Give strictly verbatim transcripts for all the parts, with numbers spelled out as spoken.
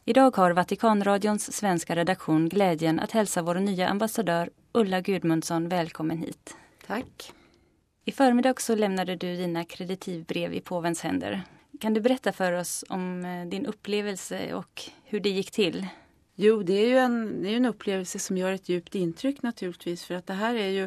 Idag har Vatikanradions svenska redaktion glädjen att hälsa vår nya ambassadör Ulla Gudmundsson välkommen hit. Tack. I förmiddag så lämnade du dina kreditivbrev i påvens händer. Kan du berätta för oss om din upplevelse och hur det gick till? Jo, det är ju en, det är en upplevelse som gör ett djupt intryck naturligtvis. För att det här är ju,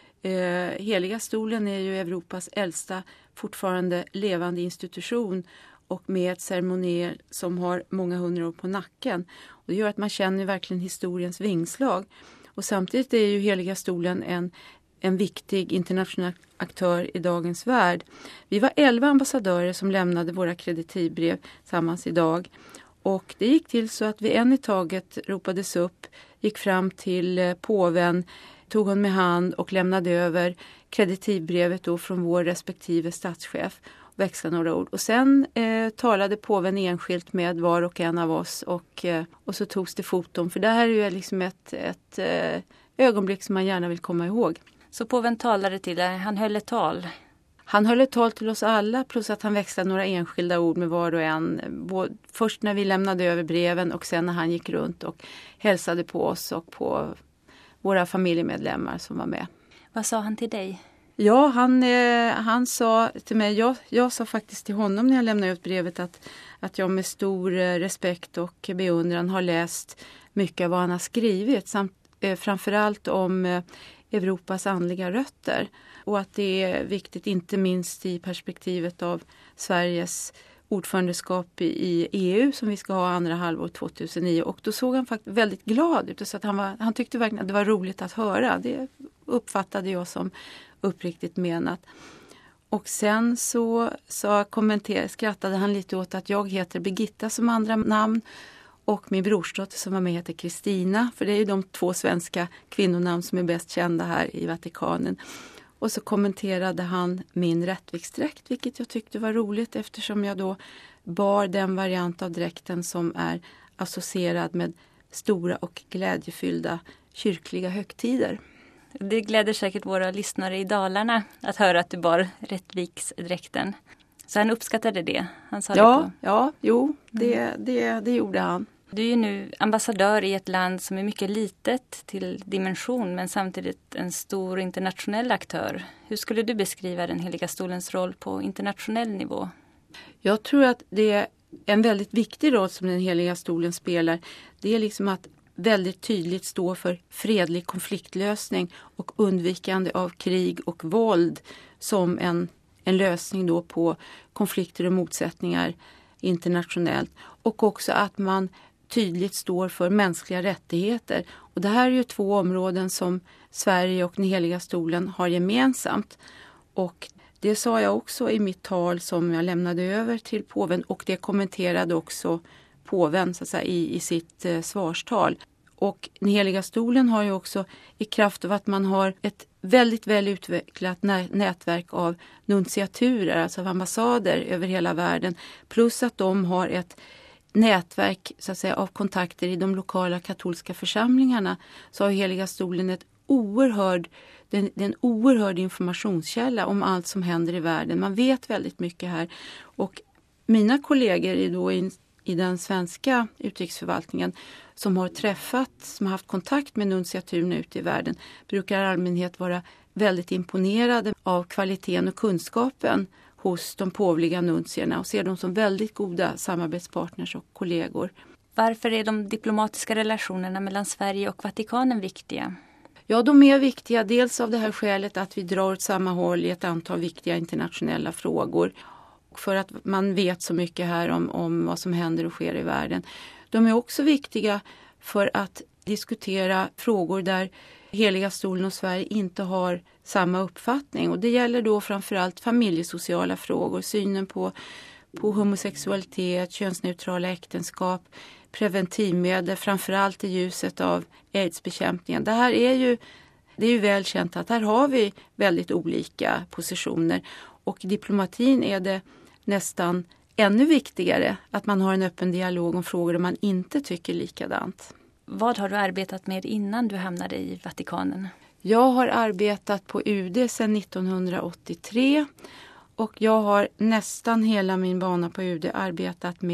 eh, Heliga stolen är ju Europas äldsta fortfarande levande institution. Och med ett ceremonier som har många hundra år på nacken. Och det gör att man känner verkligen historiens vingslag. Och samtidigt är ju Heliga stolen en, en viktig internationell aktör i dagens värld. Vi var elva ambassadörer som lämnade våra kreditivbrev tillsammans idag. Och det gick till så att vi en i taget ropades upp, gick fram till påven, tog hon med hand och lämnade över kreditivbrevet då från vår respektive statschef. Växla några ord. Och sen eh, talade påven enskilt med var och en av oss och, eh, och så togs det foton. För det här är ju liksom ett, ett eh, ögonblick som man gärna vill komma ihåg. Så påven talade till dig, han höll ett tal? Han höll ett tal till oss alla plus att han växlade några enskilda ord med var och en. Både, först när vi lämnade över breven och sen när han gick runt och hälsade på oss och på våra familjemedlemmar som var med. Vad sa han till dig? Ja, han, eh, han sa till mig, jag, jag sa faktiskt till honom när jag lämnade ut brevet att, att jag med stor eh, respekt och beundran har läst mycket av vad han har skrivit. Samt eh, framförallt om eh, Europas andliga rötter. Och att det är viktigt inte minst i perspektivet av Sveriges ordförandeskap i, i E U som vi ska ha andra halvår tjugohundranio. Och då såg han faktiskt väldigt glad ut. Så att han, var, han tyckte verkligen att det var roligt att höra. Det uppfattade jag som uppriktigt menat. Och sen så, så kommenterade, skrattade han lite åt att jag heter Birgitta som andra namn och min brorsdotter som var med heter Kristina. För det är ju de två svenska kvinnonamn som är bäst kända här i Vatikanen. Och så kommenterade han min rättviksdräkt, vilket jag tyckte var roligt eftersom jag då bar den variant av dräkten som är associerad med stora och glädjefyllda kyrkliga högtider. Det gläder säkert våra lyssnare i Dalarna att höra att du bar rättviksdräkten. Så han uppskattade det. Han sa ja, det på. ja, jo, det, det, det gjorde han. Du är ju nu ambassadör i ett land som är mycket litet till dimension men samtidigt en stor internationell aktör. Hur skulle du beskriva den Heliga stolens roll på internationell nivå? Jag tror att det är en väldigt viktig roll som den Heliga stolen spelar. Det är liksom att väldigt tydligt stå för fredlig konfliktlösning och undvikande av krig och våld som en, en lösning då på konflikter och motsättningar internationellt. Och också att man tydligt står för mänskliga rättigheter. Och det här är ju två områden som Sverige och den Heliga stolen har gemensamt. Och det sa jag också i mitt tal som jag lämnade över till påven och det kommenterade också påven så att säga, i, i sitt eh, svarstal. Och den Heliga stolen har ju också i kraft av att man har ett väldigt väl utvecklat nä- nätverk av nunciaturer, alltså av ambassader över hela världen. Plus att de har ett nätverk så att säga, av kontakter i de lokala katolska församlingarna. Så har Heliga stolen ett oerhörd, det är en oerhörd informationskälla om allt som händer i världen. Man vet väldigt mycket här. Och mina kollegor är då i i den svenska utrikesförvaltningen som har träffat, som har haft kontakt med nunciaturerna ute i världen brukar i allmänhet vara väldigt imponerade av kvaliteten och kunskapen hos de påvliga nuncierna och ser dem som väldigt goda samarbetspartners och kollegor. Varför är de diplomatiska relationerna mellan Sverige och Vatikanen viktiga? Ja, de är viktiga dels av det här skälet att vi drar åt samma håll i ett antal viktiga internationella frågor. För att man vet så mycket här om, om vad som händer och sker i världen. De är också viktiga för att diskutera frågor där Heliga stolen och Sverige inte har samma uppfattning. Och det gäller då framförallt familjesociala frågor, synen på, på homosexualitet, könsneutrala äktenskap, preventivmedel, framförallt i ljuset av aidsbekämpningen. Det här är ju, det är ju väl känt att här har vi väldigt olika positioner. Och i diplomatin är det nästan ännu viktigare att man har en öppen dialog om frågor där man inte tycker likadant. Vad har du arbetat med innan du hamnade i Vatikanen? Jag har arbetat på U D sedan nittonhundraåttiotre och jag har nästan hela min bana på U D arbetat med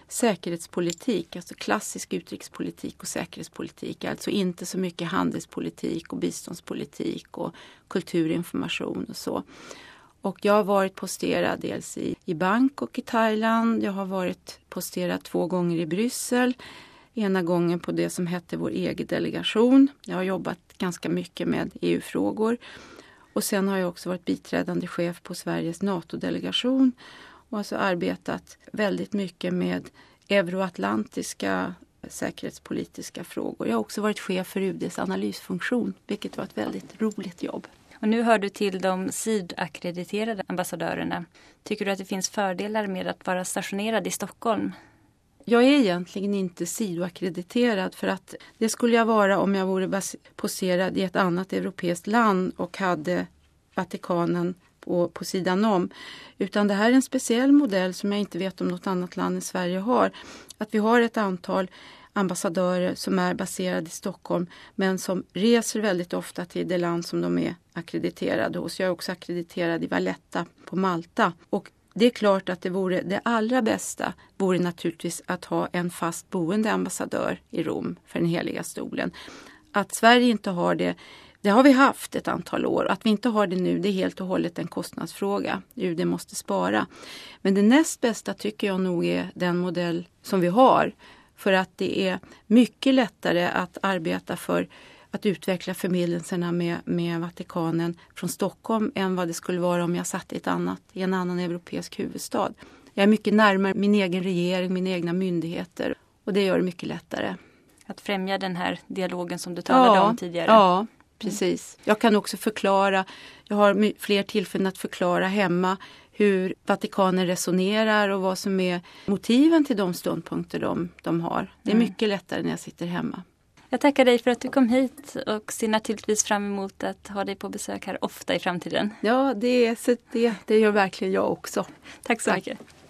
säkerhetspolitik, alltså klassisk utrikespolitik och säkerhetspolitik. Alltså inte så mycket handelspolitik och biståndspolitik och kulturinformation och så. Och jag har varit posterad dels i, i Bangkok i Thailand. Jag har varit posterad två gånger i Bryssel. Ena gången på det som hette vår E G-delegation. Jag har jobbat ganska mycket med E U-frågor. Och sen har jag också varit biträdande chef på Sveriges NATO-delegation. Och alltså arbetat väldigt mycket med euroatlantiska säkerhetspolitiska frågor. Jag har också varit chef för U D:s analysfunktion, vilket var ett väldigt roligt jobb. Och nu hör du till de sidakkrediterade ambassadörerna. Tycker du att det finns fördelar med att vara stationerad i Stockholm? Jag är egentligen inte sidoakkrediterad för att det skulle jag vara om jag vore poserad i ett annat europeiskt land och hade Vatikanen på, på sidan om. Utan det här är en speciell modell som jag inte vet om något annat land i Sverige har. Att vi har ett antal ambassadörer som är baserade i Stockholm men som reser väldigt ofta till det land som de är akkrediterade hos. Jag är också akkrediterad i Valletta på Malta. Och det är klart att det vore det allra bästa vore naturligtvis att ha en fast boende ambassadör i Rom för den heliga stolen. Att Sverige inte har det, det har vi haft ett antal år. Att vi inte har det nu, det är helt och hållet en kostnadsfråga. U D måste spara. Men det näst bästa tycker jag nog är den modell som vi har. För att det är mycket lättare att arbeta för att utveckla förbindelserna med, med Vatikanen från Stockholm än vad det skulle vara om jag satt i, ett annat, i en annan europeisk huvudstad. Jag är mycket närmare min egen regering, mina egna myndigheter och det gör det mycket lättare. Att främja den här dialogen som du talade ja, om tidigare. Ja, precis. Jag kan också förklara, jag har fler tillfällen att förklara hemma hur Vatikanen resonerar och vad som är motiven till de ståndpunkter de, de har. Det är mm. mycket lättare när jag sitter hemma. Jag tackar dig för att du kom hit och ser naturligtvis fram emot att ha dig på besök här ofta i framtiden. Ja, det, det, det gör verkligen jag också. Tack så Tack. mycket.